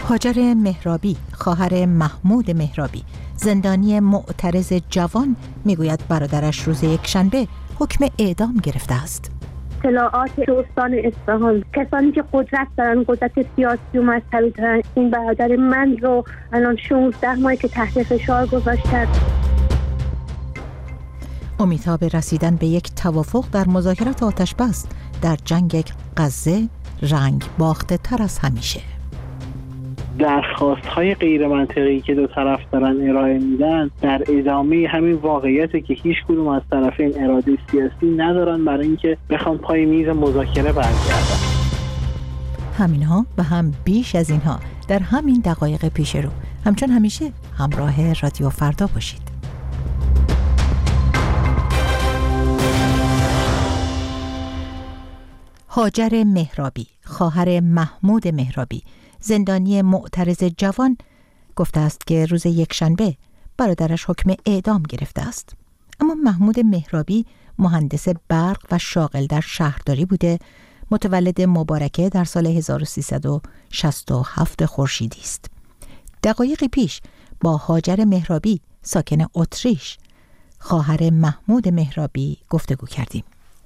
هاجر مهرابی، خواهر محمود مهرابی، زندانی معترض جوان، میگوید برادرش روز یکشنبه حکم اعدام گرفته است. اطلاعات استان اصفهان، کسانی که قدرت دارن، قدرت سیاسی و مذهبی دارن، این برادر من رو الان 16 ماه که تحت فشار گذاشتن. امیدها به رسیدن به یک توافق در مذاکرات آتش‌بس در جنگ غزه رنگ باخته تر از همیشه. درخواست‌های غیر منطقی که دو طرف دارن ارائه میدن در ادامه همین واقعیته که هیچ کدوم از طرفین اراده سیاسی ندارن برای اینکه بخوام پای میز مذاکره برگردن. همینها و هم بیش از اینها در همین دقایق پیش رو. همچون همیشه همراه رادیو فردا باشید. هاجر مهرابی، خواهر محمود مهرابی، زندانی معترض جوان، گفته است که روز یکشنبه برادرش حکم اعدام گرفته است. اما محمود مهرابی مهندس برق و شاغل در شهرداری بوده، متولد مبارکه در سال 1367 خورشیدی است. دقایقی پیش با هاجر مهرابی، ساکن اتریش، خواهر محمود مهرابی گفتگو کردیم.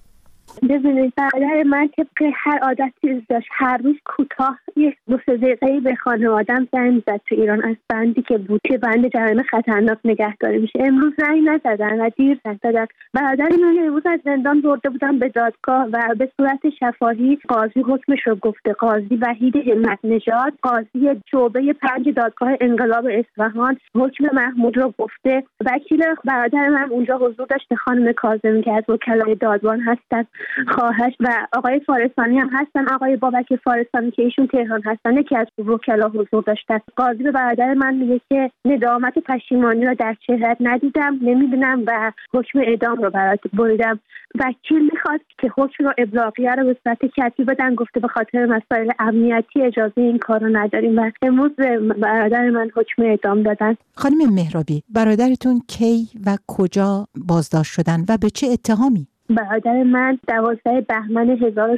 ببینید، برادر من طبق هر عادتی داشت هر روز کوتاه یک 2-3 دقیقه‌ای به خانواده‌ام زنگ زد. تو ایران از بندی که بود که بند جرایم خطرناک نگهداری میشه، امروز زنگ نزدن و دیر زنگ زدن. برادر من امروز از زندان برده بودن به دادگاه و به صورت شفاهی قاضی حکمش رو گفته. قاضی وحید همت نژاد، قاضی شعبه 5 دادگاه انقلاب اصفهان، حکم محمود رو گفته. وکیل برادر من اونجا حضور داشته، خانم کاظمی که از وکلای دادوان هستن، خواهش و آقای فارسانی هم هستن، آقای بابک فارسانی که ایشون تهران هستن، یکی از وکلا حضور داشتن. قاضی به برادر من میگه که ندامت و پشیمانی رو در چهرهت ندیدم، نمیبینم و حکم اعدام رو برات بریدم. وکیل میخواد که حکم رو ابلاغیه رو به صورت کتبی بدن، گفته به خاطر مسائل امنیتی اجازه این کار رو نداریم و امروز به برادر من حکم اعدام دادن. خانم مهرابی، برادرتون کی و کجا بازداشت شدن و به چه اتهامی؟ برادر من 12 بهمن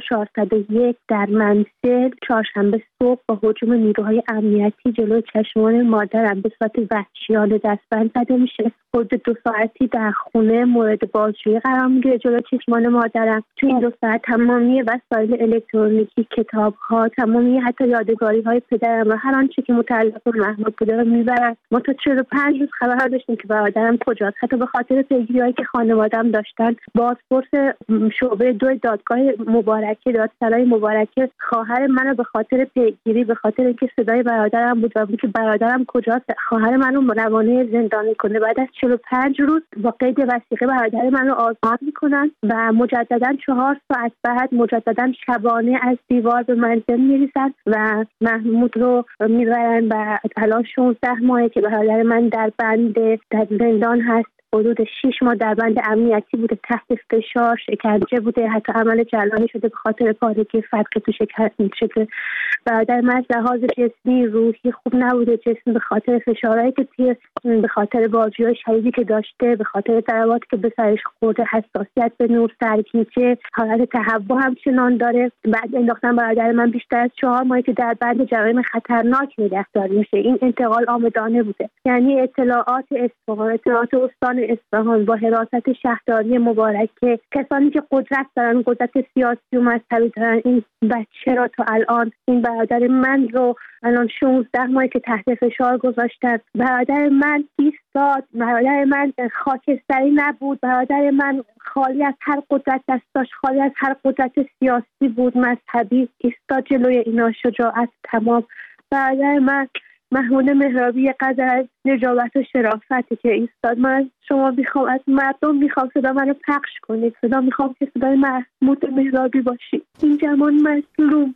1401 در منزل چهارشنبه صبح با هجوم نیروهای امنیتی جلوی چشمان مادرم به صورت وحشیانه دستبند زده میشه. حدود 2 ساعتی در خونه مورد بازجویی قرار میگیره جلوی چشمان مادرم. تو این 2 ساعت تمامی وسایل الکترونیکی، کتاب‌ها، تمامی حتی یادگاری‌های پدرم و هر آنچه که متعلق به محمود بوده رو میبرن. ما تا 45 روز خبر داشتیم که برادرم کجاست. حتی به خاطر پیگیری‌هایی که خانواده‌ام داشتن، بازپرس شعبه 2 دادگاه مبارکه، دادسرای مبارکه، خواهر منو به خاطر پیگیری، به خاطر اینکه صدای برادرم بود و که برادرم کجاست، خواهر منو روانه زندان کنه. بعد از 45 روز با قید وثیقه برادر منو آزاد میکنن و مجددا 4 ساعت بعد مجددا شبانه از دیوار به منزل میریزن و محمود رو میبرن و الان 16 ماهه که برادر من در بند در زندان هست. حدود 6 ماه در بند امنیتی بوده، تحت فشار، شکنجه بوده، حتی عمل جراحی شده به خاطر پارگی فتق تو شکل. برادر من از لحاظ جسمی روحی خوب نبوده. جسمی به خاطر فشارهایی که به خاطر بازجویی شدیدی که داشته، به خاطر ضرباتی که به سرش خورده، حساسیت به نور، سرگیجه، حالت تهوع همچنان داره. بعد انداختن برادر من بیشتر از 4 ماهی که در بند جرایم خطرناک نگهداری میشه. این انتقال عامدانه بوده. یعنی اطلاعات اصفهان، اطلاعات استان اصفهان با حراست شهرداری مبارکه، کسانی که قدرت دارن، قدرت سیاسی و مذهبی دارن، این بچه را تا الان، این برادر من رو الان 16 ماه که تحت فشار گذاشتن. برادر من ایستاد، برادر من خاکستری نبود، برادر من خالی از هر قدرت داشت، خالی از هر قدرت سیاسی بود، مذهبی، ایستاد جلوی اینا، شجاعت تمام. برادر من محمود مهرابی قدر از نجابت و شرافتی که ایستاد. من از شما میخوام، از مردم میخوام صدا منو پخش کنید، صدا میخوام که صدای محمود مهرابی باشید. این جوان مظلوم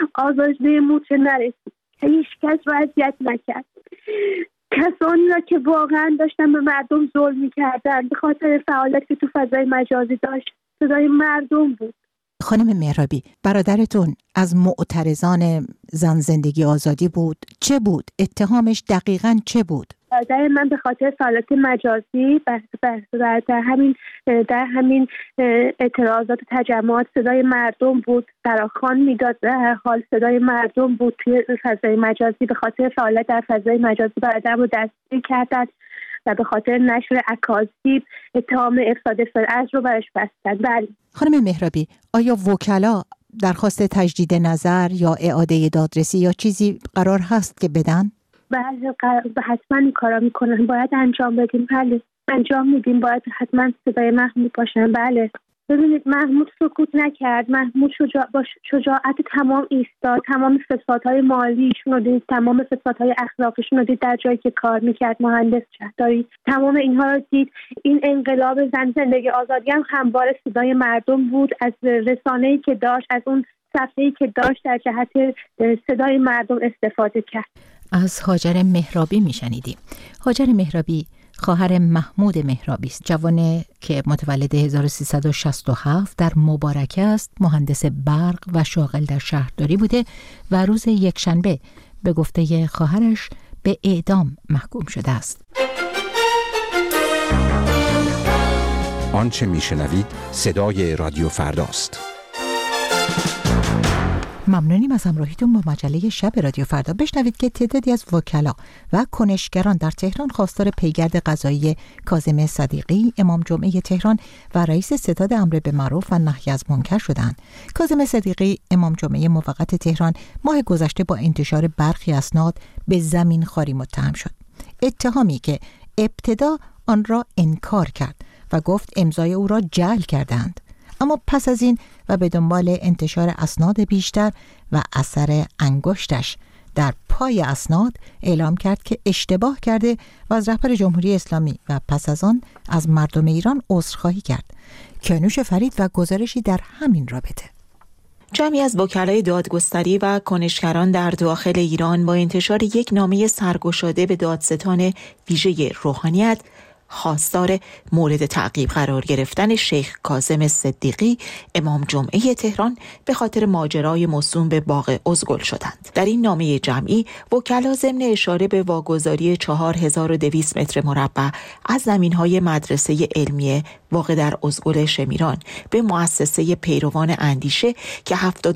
آزاده موچه نرسید، هیچ کس رو اذیت نکرد. کسانی را که واقعا داشتن به مردم ظلم میکردن به خاطر فعالیتی که تو فضای مجازی داشت، صدای مردم بود. خانم مهرابی، برادرتون از معترضان زن زندگی آزادی بود؟ چه بود؟ اتهامش دقیقاً چه بود؟ برادر من به خاطر سوالات مجازی در همین اعتراضات و تجمعات صدای مردم بود، فراخوان میداد، در هر حال صدای مردم بود توی فضای مجازی. به خاطر فعالیت در فضای مجازی برادرم رو دستگیر کردن و به خاطر نشر اکاذیب اتهام افساد فرعز رو برش بستن. بله. خانم مهرابی، آیا وکلا درخواست تجدید نظر یا اعاده دادرسی یا چیزی قرار هست که بدن؟ بله، حتما این کارا میکنن، باید انجام بدیم. بله انجام میدیم، باید حتما صدای محمود باشن. بله ببینید، محمود سکوت نکرد، محمود با شجاعت تمام ایستاد، تمام فسادهای مالیشون رو دید، تمام فسادهای اخلاقیشون رو دید در جایی که کار میکرد، مهندس شهرداری، تمام اینها رو دید. این انقلاب زن زندگی آزادی هم هموار صدای مردم بود، از رسانه‌ای که داشت، از اون صفحه‌ای که داشت در جهت صدای مردم استفاده کرد. از هاجر مهرابی میشنیدیم. هاجر مهرابی خواهر محمود مهرابی است، جوانی که متولد 1367 در مبارکه است، مهندس برق و شاغل در شهرداری بوده و روز یکشنبه به گفته خواهرش به اعدام محکوم شده است. آنچه میشنوید صدای رادیو فرداست. ممنونیم از همراهیتون با مجله شب رادیو فردا. بشنوید که تعدادی از وکلا و کنشگران در تهران خواستار پیگرد قضایی کاظم صدیقی، امام جمعه تهران و رئیس ستاد امر بالمعروف و نهی از منکر شدند. کاظم صدیقی، امام جمعه موقت تهران، ماه گذشته با انتشار برخی اسناد به زمین خواری متهم شد. اتهامی که ابتدا آن را انکار کرد و گفت امضای او را جعل کردند، اما پس از این و به دنبال انتشار اسناد بیشتر و اثر انگشتش در پای اسناد اعلام کرد که اشتباه کرده و از رهبر جمهوری اسلامی و پس از آن از مردم ایران عذرخواهی کرد. کیانوش فرید و گزارشی در همین رابطه. جمعی از وکلای دادگستری و کنشگران در داخل ایران با انتشار یک نامه سرگشاده به دادستان ویژه روحانیت خواستار مورد تعقیب قرار گرفتن شیخ کاظم صدیقی، امام جمعه تهران، به خاطر ماجرای موسوم به باغ ازگل شدند. در این نامه جمعی وکلا ضمن اشاره به واگذاری 4200 متر مربع از زمین‌های مدرسه علمیه واقع در ازگل شمیران به مؤسسه پیروان اندیشه که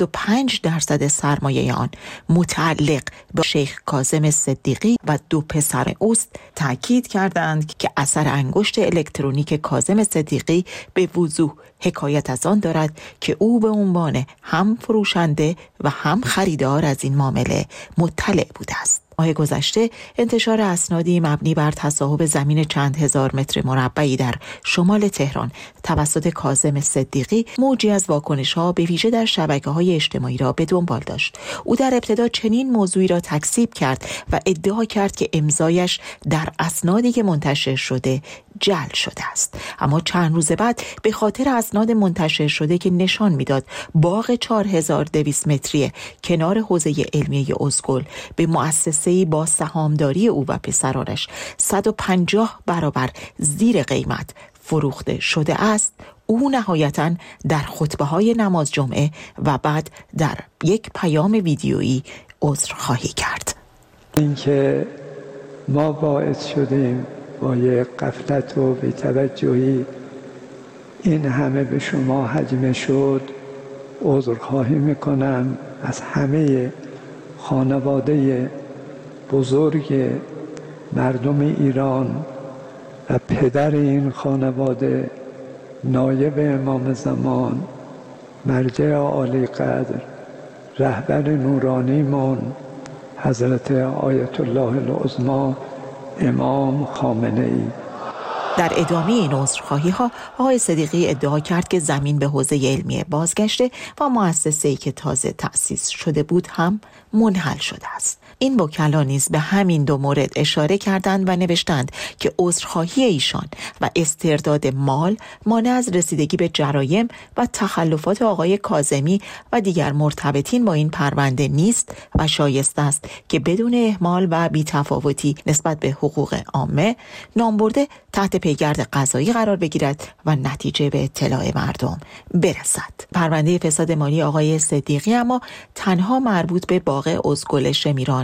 75% سرمایه آن متعلق به شیخ کاظم صدیقی و 2 پسر اوست تاکید کردند که اثر انگشت الکترونیک کاظم صدیقی به وضوح حکایت از آن دارد که او به عنوان هم فروشنده و هم خریدار از این معامله مطلع بوده است. ماه گذشته انتشار اسنادی مبنی بر تصاحب زمین چند هزار متر مربعی در شمال تهران توسط کاظم صدیقی موجی از واکنش‌ها به ویژه در شبکه‌های اجتماعی را به دنبال داشت. او در ابتدا چنین موضوعی را تکذیب کرد و ادعا کرد که امضایش در اسنادی که منتشر شده جعل شده است، اما چند روز بعد به خاطر اسناد منتشر شده که نشان میداد باغ 4200 متری کنار حوزه علمیه ازگل به مؤسسه‌ای با سهامداری او و پسرانش 150 برابر زیر قیمت فروخته شده است، او نهایتاً در خطبه‌های نماز جمعه و بعد در یک پیام ویدیویی عذرخواهی کرد. اینکه ما باعث شدیم با یک غفلت و بی‌توجهی این همه به شما هجمه شد، عذرخواهی میکنم از همه خانواده بزرگ مردم ایران و پدر این خانواده، نایب امام زمان، مرجع عالی قدر، رهبر نورانیمان حضرت آیت الله العظمی امام خامنه ای. در ادامه این عذرخواهی‌ها آقای صدیقی ادعا کرد که زمین به حوزه علمیه بازگشته و مؤسسه‌ای که تازه تأسیس شده بود هم منحل شده است. این وکلا نیز به همین 2 مورد اشاره کردند و نوشتند که عذرخواهی ایشان و استرداد مال مانع از رسیدگی به جرایم و تخلفات آقای کاظمی و دیگر مرتبطین با این پرونده نیست و شایسته است که بدون اهمال و بی‌تفاوتی نسبت به حقوق عامه نامبرده تحت پیگرد قضایی قرار بگیرد و نتیجه به اطلاع مردم برسد. پرونده فساد مالی آقای صدیقی اما تنها مربوط به باغ ازگل شمیران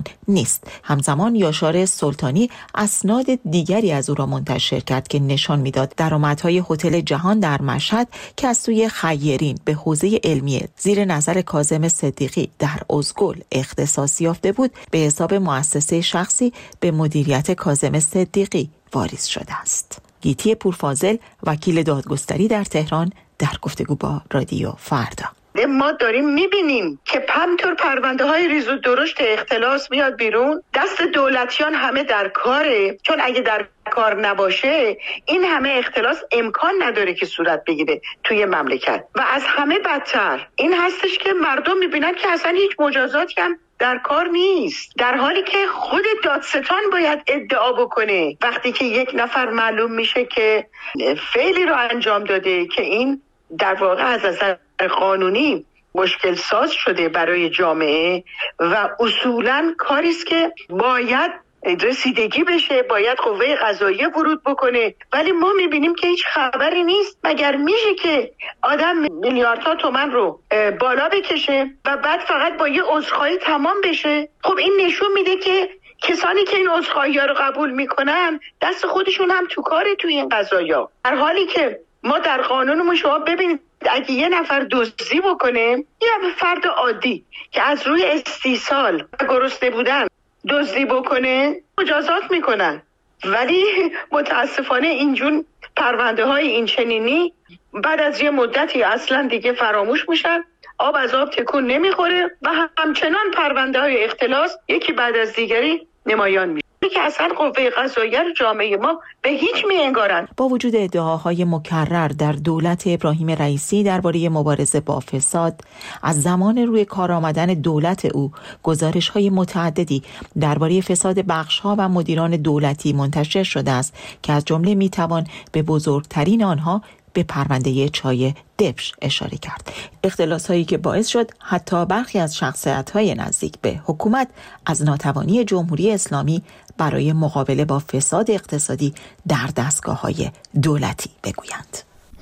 نیست. همزمان یاشار سلطانی اسناد دیگری از او را منتشر کرد که نشان میداد درآمدهای هتل جهان در مشهد که از سوی خیرین به حوزه علمی زیر نظر کاظم صدیقی در ازگل اختصاص یافته بود، به حساب مؤسسه شخصی به مدیریت کاظم صدیقی واریز شده است. گیتی پورفاضل، وکیل دادگستری در تهران، در گفتگو با رادیو فردا: ما داریم میبینیم که همطور پرونده های ریز و درشت اختلاس میاد بیرون، دست دولتیان همه در کاره، چون اگه در کار نباشه این همه اختلاس امکان نداره که صورت بگیره توی مملکت. و از همه بدتر این هستش که مردم میبینن که اصلا هیچ مجازاتی هم در کار نیست، در حالی که خود دادستان باید ادعا بکنه وقتی که یک نفر معلوم میشه که فعلی رو انجام داده که این در واقع از نظر قانونی مشکل ساز شده برای جامعه و اصولاً کاری است که باید رسیدگی بشه، باید قوه قضاییه ورود بکنه. ولی ما میبینیم که هیچ خبری نیست. مگر میشه که آدم میلیاردها تومان رو بالا بکشه و بعد فقط با یه عذرخواهی تمام بشه؟ خب این نشون میده که کسانی که این عذرخواهی‌ها رو قبول میکنن دست خودشون هم تو کاره توی این قضایا، در حالی که ما در قانونمون شما ببینید اگه یه نفر دزدی بکنه، یا فرد عادی که از روی استیصال و گرسنه بودن دزدی بکنه، مجازات میکنن. ولی متاسفانه اینجور پرونده های این چنینی بعد از یه مدتی اصلا دیگه فراموش میشن، آب از آب تکون نمیخوره و همچنان پرونده های اختلاس یکی بعد از دیگری نمایان میشه که اصلا قوه قضاییه جامعه ما به هیچ میانگارن. با وجود ادعاهای مکرر در دولت ابراهیم رئیسی درباره مبارزه با فساد، از زمان روی کار آمدن دولت او گزارش‌های متعددی درباره فساد بخش‌ها و مدیران دولتی منتشر شده است که از جمله میتوان به بزرگترین آنها به پرونده چای دبش اشاره کرد. اختلاس‌هایی که باعث شد حتی برخی از شخصیت‌های نزدیک به حکومت از ناتوانی جمهوری اسلامی برای مقابله با فساد اقتصادی در دستگاه‌های دولتی بگویند.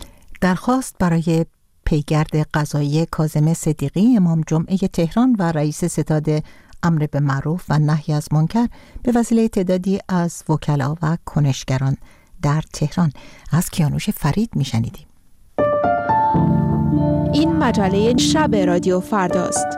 درخواست برای پیگرد قضایی کاظم صدیقی امام جمعه تهران و رئیس ستاد امر به معروف و نهی از منکر به وسیله تعدادی از وکلا و کنشگران در تهران از کیانوش فرید میشنیدیم. این مجله شب رادیو فرداست.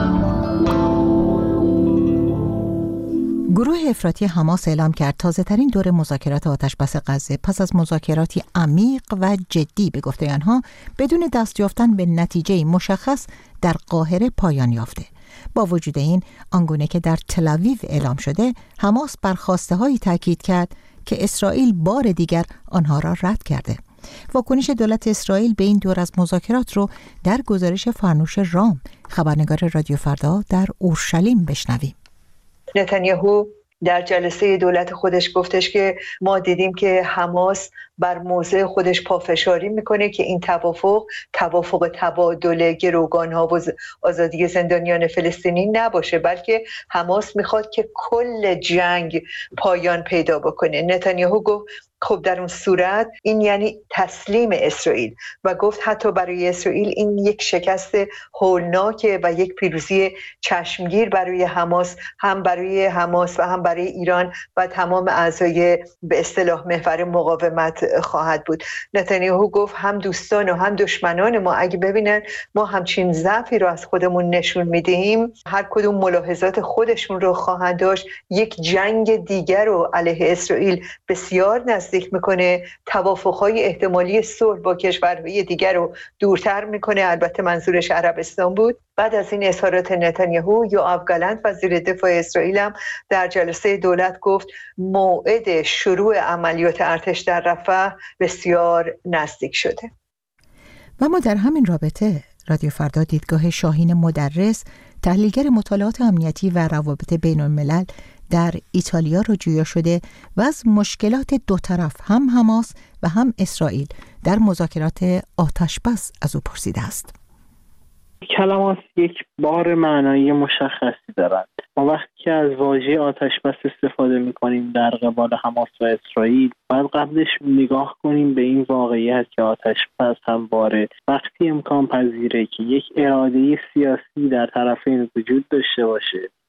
گروه افراطی حماس اعلام کرد تازه‌ترین دور مذاکرات آتشبس غزه پس از مذاکراتی عمیق و جدی به گفته آنها بدون دست یافتن به نتیجه مشخص در قاهره پایان یافته. با وجود این، آنگونه که در تل‌آویو اعلام شده، حماس بر خواسته‌هایی تاکید کرد که اسرائیل بار دیگر آنها را رد کرده. واکنش دولت اسرائیل به این دور از مذاکرات رو در گزارش فرنوش رام، خبرنگار رادیو فردا در اورشلیم بشنویم. نتانیاهو در جلسه دولت خودش گفتش که ما دیدیم که حماس بر موضع خودش پافشاری میکنه که این توافق تبادل گروگانها و آزادی زندانیان فلسطینی نباشه، بلکه حماس میخواد که کل جنگ پایان پیدا بکنه. نتانیاهو گفت خب در اون صورت این یعنی تسلیم اسرائیل و گفت حتی برای اسرائیل این یک شکست هولناکه و یک پیروزی چشمگیر برای حماس، هم برای حماس و هم برای ایران و تمام اعضای به اصطلاح محور مقاومت خواهد بود. نتانیاهو گفت هم دوستان و هم دشمنان ما اگه ببینن ما همچین ضعفی رو از خودمون نشون میدهیم، هر کدوم ملاحظات خودشون رو خواهند داشت، یک جنگ دیگر رو علیه اسرائیل بسیار نزدیک میکنه، توافقهای احتمالی صلح با کشورهای دیگر رو دورتر میکنه. البته منظورش عربستان بود. بعد از این اظهارات نتانیاهو، یوآف گالنت وزیر دفاع اسرائیل هم در جلسه دولت گفت موعد شروع عملیات ارتش در رفح بسیار نزدیک شده. و ما در همین رابطه رادیو فردا دیدگاه شاهین مدرس، تحلیلگر مطالعات امنیتی و روابط بین الملل در ایتالیا را جویا شده و از مشکلات دو طرف، هم حماس و هم اسرائیل، در مذاکرات آتشبس از او پرسیده است. کلمات یک بار معنایی مشخصی دارند. ما وقتی که از واژه آتشبس استفاده می‌کنیم در قبال حماس و اسرائیل، باید قبلش نگاه کنیم به این واقعیت که آتشبس همواره وقتی امکان پذیره که یک اراده سیاسی در طرفین وجود داشته باشه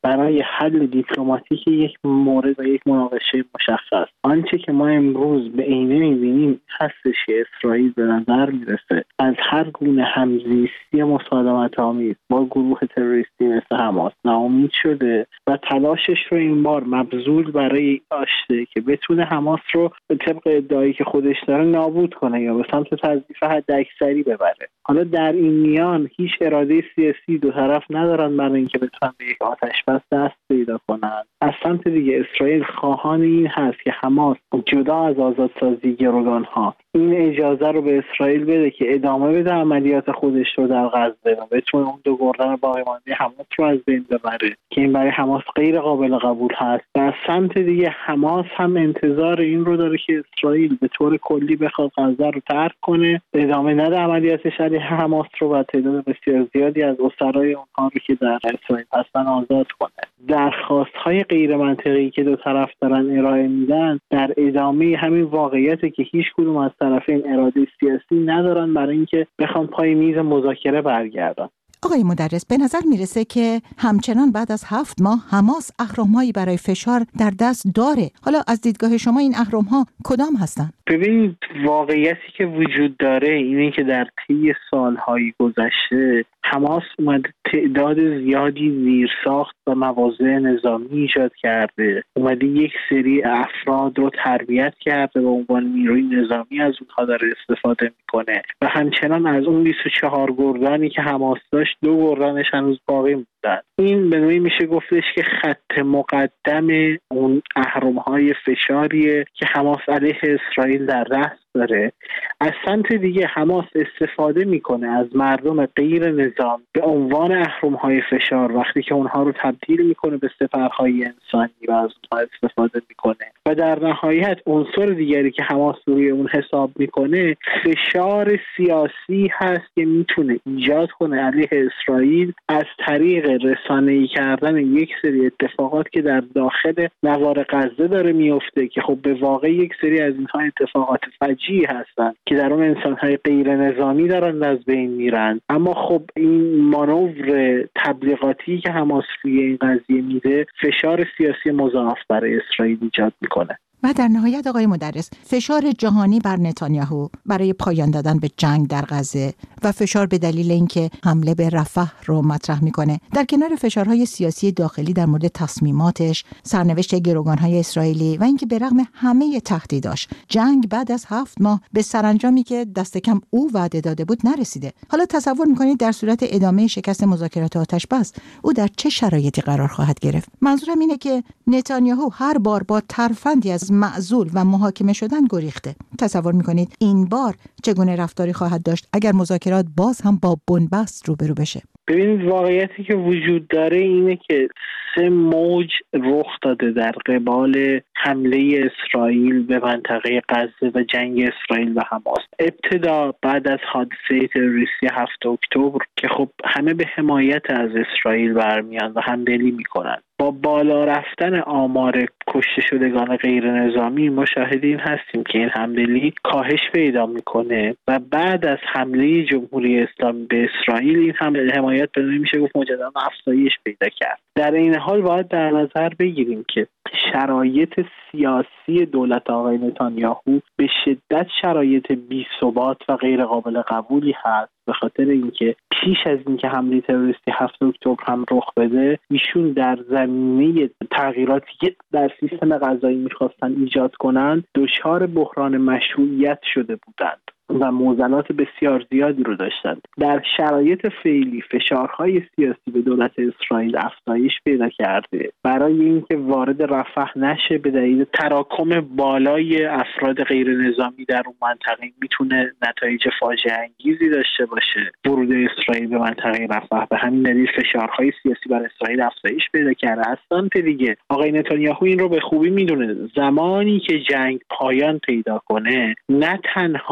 برای حل دیپلماتیک یک مورد و یک مناقشه مشخص. آنچه که ما امروز به عینه می‌بینیم هستش که اسرائیل به نظر میرسه از هر گونه همزیستی مسالمت‌آمیز با گروه تروریستی مثل حماس ناامید شده و تلاشش رو این بار مبذول برای داشته که بتونه حماس رو به طبق ادعایی که خودش داره نابود کنه یا به سمت تضعیف حداکثری ببره. حالا در این میان هیچ اراده سیاسی دو طرف ندارن برای اینکه بتونن به یک آتش‌بس دست پیدا کنن. از سمت دیگه اسرائیل خواهان این هست که حماس جدا از آزادسازی گروگان‌ها این اجازه رو به اسرائیل بده که ادامه بده عملیات خودش رو در غزه و بتونه اون دو گردن باقی مانده حماس رو از بین ببره که این برای حماس غیر قابل قبول هست. و از سمت دیگه حماس هم انتظار این رو داره که اسرائیل به طور کلی بخواد غزه رو ترک کنه، ادامه نده عملیاتش علیه حماس رو و تعداد بسیار زیادی از اسرای اونها رو که در اسرائیل هستن آزاد کنه. درخواست‌های غیر منطقی که دو طرف دارن ارائه میدن در ادامه همین واقعیته که هیچ کدوم از طرفین اراده سیاسی ندارن برای اینکه بخوام پای میز مذاکره برگردن. آقای مدرس، به نظر میرسه که همچنان بعد از 7 ماه حماس اهرم‌هایی برای فشار در دست داره. حالا از دیدگاه شما این اهرم‌ها کدام هستن؟ ببینید واقعیتی که وجود داره اینه که در طی سالهای گذشته حماس اومده تعداد زیادی زیرساخت و مواضع نظامی ایجاد کرده، اومده یک سری افراد رو تربیت کرده به عنوان نیروی نظامی از اونها داره استفاده میکنه و همچنان از اون 24 گردانی که حماس داشت 2 گردنش هنوز باقی موندن. این به نوعی میشه گفتش که خط مقدم اون اهرم‌های فشاریه که حماس علیه اسرائیل در دست داره. از سمت دیگه حماس استفاده میکنه از مردم غیر نظام به عنوان اهرم‌های فشار وقتی که اونها رو تبدیل میکنه به سپرهای انسانی و از اونها استفاده میکنه و در نهایت عنصر دیگری که حماس روی اون حساب میکنه فشار سیاسی هست که میتونه ایجاد کنه علیه اسرائیل از طریق رسانه‌ای کردن یک سری اتفاقات که در داخل نوار غزه داره میفته که خب به واقع یک سری از اینها اتفاقات فجیعی هستن که در اون انسان‌های غیر نظامی دارن از بین میرن. اما خب این مانور تبلیغاتی که حماس روی این قضیه میده فشار سیاسی مضاعف برای اسرائیل ایجاد میکنه. و در نهایت آقای مدرس، فشار جهانی بر نتانیاهو برای پایان دادن به جنگ در غزه و فشار به دلیل اینکه حمله به رفح رو مطرح میکنه در کنار فشارهای سیاسی داخلی در مورد تصمیماتش، سرنوشت گروگانهای اسرائیلی و اینکه به رغم همه تهدیداش جنگ بعد از 7 ماه به سرانجامی که دست کم او وعده داده بود نرسیده. حالا تصور میکنید در صورت ادامه شکست مذاکرات آتش‌بس او در چه شرایطی قرار خواهد گرفت؟ منظورم اینه که نتانیاهو هر بار با ترفندی از معزول و محاکمه شدن گریخته. تصور میکنید این بار چگونه رفتاری خواهد داشت اگر مذاکرات باز هم با بنبست روبرو بشه؟ ببینید واقعیتی که وجود داره اینه که 3 موج رخ داده در قبال حمله اسرائیل به منطقه غزه و جنگ اسرائیل و حماس. ابتدا بعد از حادثه تروریستی 7 اکتبر که خب همه به حمایت از اسرائیل برمیان و همدلی میکنن. با بالا رفتن آمار کشته شدگان غیر نظامی ما شاهد این هستیم که این همدلی کاهش پیدا میکنه و بعد از حمله جمهوری اسلامی به اسرائیل این حمایت به نوعی میشه گفت مجددا افزایش پیدا کرد. در این حال باید در نظر بگیریم که شرایط سیاسی دولت آقای نتانیاهو به شدت شرایط بی‌ثبات و غیر قابل قبولی هست به خاطر اینکه پیش از اینکه حمله تروریستی 7 اکتبر هم رخ بده ایشون در زمینه تغییراتی که در سیستم قضایی می‌خواستن ایجاد کنند دچار بحران مشروعیت شده بودند و معضلات بسیار زیادی رو داشتند. در شرایط فعلی فشارهای سیاسی به دولت اسرائیل افزایش پیدا کرده برای اینکه وارد رفح نشه به دلیل تراکم بالای افراد غیر نظامی در اون منطقه میتونه نتایج فاجعه انگیزی داشته باشه. ورود اسرائیل به منطقه رفح به همین دلیل فشارهای سیاسی بر اسرائیل افزایش پیدا کرده. از سمت دیگه آقای نتانیاهو این رو به خوبی میدونه زمانی که جنگ پایان پیدا کنه نه تنها در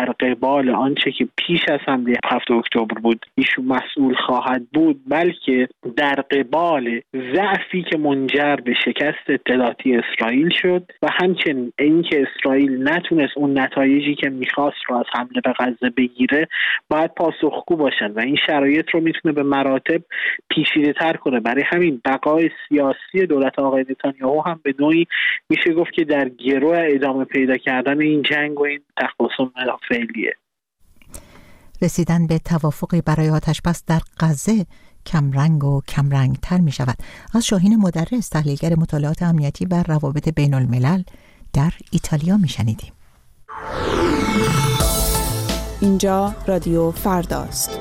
در قبال آنچه که پیش از حمله 7 اکتبر بود ایشون مسئول خواهد بود، بلکه در قبال ضعفی که منجر به شکست اطلاعاتی اسرائیل شد و همچنین اینکه اسرائیل نتونست اون نتایجی که میخواست رو از حمله به غزه بگیره، باید پاسخگو باشن و این شرایط رو میتونه به مراتب پیچیده‌تر کنه. برای همین بقای سیاسی دولت آقای نتانیاهو هم به نوعی میشه گفت که در گرو ادامه پیدا کردن این جنگ و این تخاصم فعلیه. رسیدن به توافقی برای آتش‌بس در غزه کمرنگ و کمرنگ‌تر می شود. از شاهین مدرس، تحلیلگر مطالعات امنیتی و روابط بین الملل در ایتالیا می شنیدیم. اینجا رادیو فرداست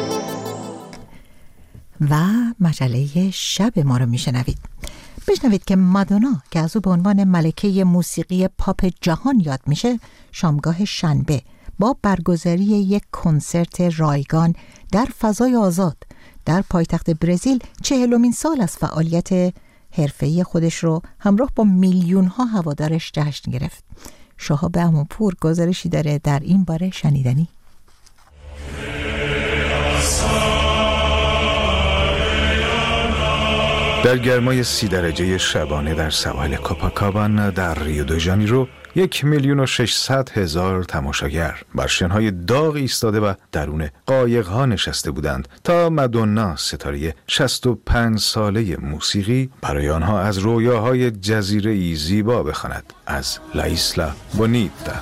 و مجله شب ما رو می شنوید. بشنوید که مادونا که از او به عنوان ملکه موسیقی پاپ جهان یاد میشه، شامگاه شنبه با برگزاری یک کنسرت رایگان در فضای آزاد در پایتخت برزیل 40مین سال از فعالیت حرفه‌ای خودش رو همراه با میلیون‌ها هوادارش جشن گرفت. شهاب اماپور گزارشی داره در این باره شنیدنی. در گرمای 30 درجه شبانه در سواحل کوپاکابانا در ریو دو ژانیرو 1,600,000 تماشاگر بر شنهای داغ ایستاده و درون قایق‌ها نشسته بودند تا مادونا، ستاره 65 ساله موسیقی، برای آنها از رویاهای جزیره‌ای زیبا بخواند، از لا ایسلا بونیتا.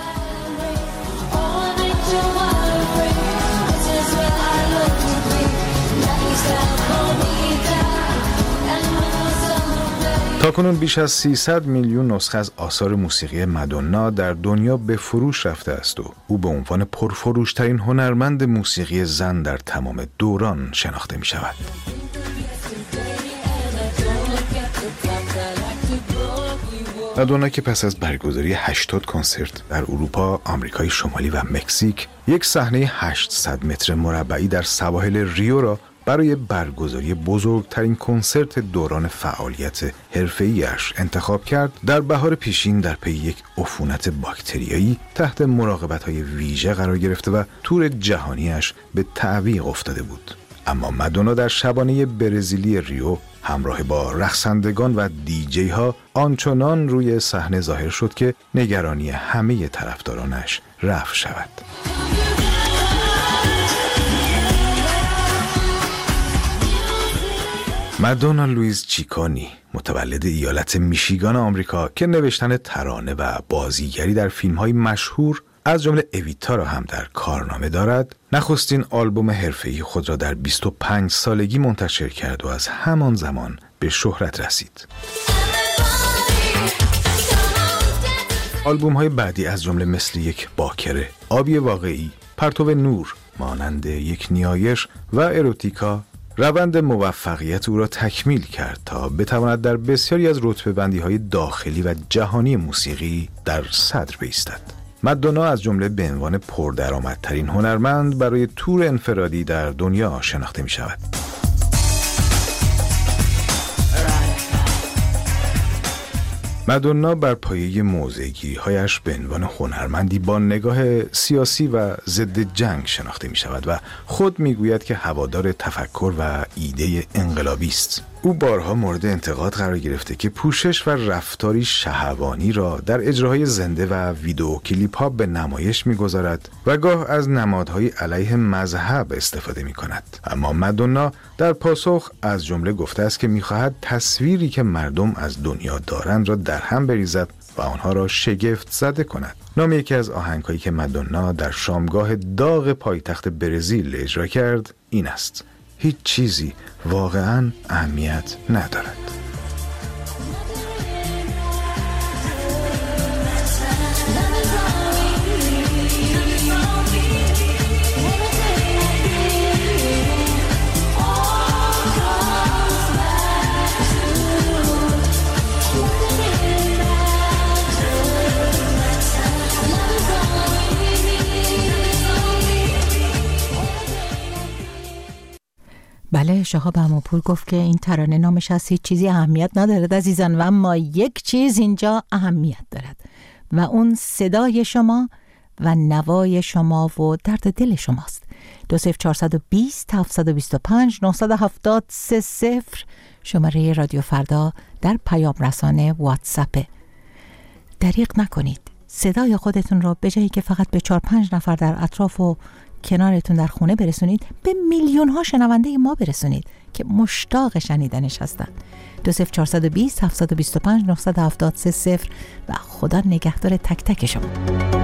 تاکنون بیش از 300 میلیون نسخه از آثار موسیقی مادونا در دنیا به فروش رفته است و او به عنوان پرفروشترین هنرمند موسیقی زن در تمام دوران شناخته می شود. مادونا که پس از برگزاری 80 کنسرت در اروپا، آمریکای شمالی و مکزیک یک صحنه 800 متر مربعی در سواحل ریو را برای برگزاری بزرگترین کنسرت دوران فعالیت حرفه‌ای‌اش انتخاب کرد، در بهار پیشین در پی یک عفونت باکتریایی تحت مراقبت‌های ویژه قرار گرفته و تور جهانیش به تعویق افتاده بود. اما مادونا در شبانه برزیلی ریو همراه با رقصندگان و دیجی ها آنچنان روی صحنه ظاهر شد که نگرانی همه طرفدارانش رفع شود. مادونا لوئیز چیکونی، متولد ایالت میشیگان آمریکا که نوشتن ترانه و بازیگری در فیلم‌های مشهور از جمله اویتا را هم در کارنامه دارد، نخستین آلبوم حرفه‌ای خود را در 25 سالگی منتشر کرد و از همان زمان به شهرت رسید. آلبوم‌های بعدی از جمله مثل یک باکره، آبی واقعی، پرتو نور، مانند یک نیایش و اروتیکا روند موفقیت او را تکمیل کرد تا بتواند در بسیاری از رتبه‌بندی‌های داخلی و جهانی موسیقی در صدر بایستد. مادونا از جمله به عنوان پردرآمدترین هنرمند برای تور انفرادی در دنیا شناخته می شود. مادونا بر پایه موضع‌گیری‌هایش به عنوان هنرمندی با نگاه سیاسی و ضد جنگ شناخته می شود و خود می گوید که هوادار تفکر و ایده انقلابی است. او بارها مورد انتقاد قرار گرفته که پوشش و رفتاری شهوانی را در اجراهای زنده و ویدئو کلیپ ها به نمایش می‌گذارد و گاه از نمادهای علیه مذهب استفاده می‌کند. اما مادونا در پاسخ از جمله گفته است که می‌خواهد تصویری که مردم از دنیا دارند را در هم بریزد و آنها را شگفت زده کند. نام یکی از آهنگ‌هایی که مادونا در شامگاه داغ پایتخت برزیل اجرا کرد این است: هیچ چیزی واقعاً اهمیت ندارد. بله، شهاب اماپور گفت که این ترانه نامش از هیچ چیزی اهمیت ندارد عزیزان، و اما یک چیز اینجا اهمیت دارد و اون صدای شما و نوای شما و درد دل شماست. 20420 725 970 شماره رادیو فردا در پیام رسانه واتساپ. دریغ نکنید، صدای خودتون را به جایی که فقط به 4-5 نفر در اطراف و کنارتون در خونه برسونید، به میلیون ها شنونده ما برسونید که مشتاق شنیدنش هستند. 20420 725 970 و خدا نگهدار تک تک شما.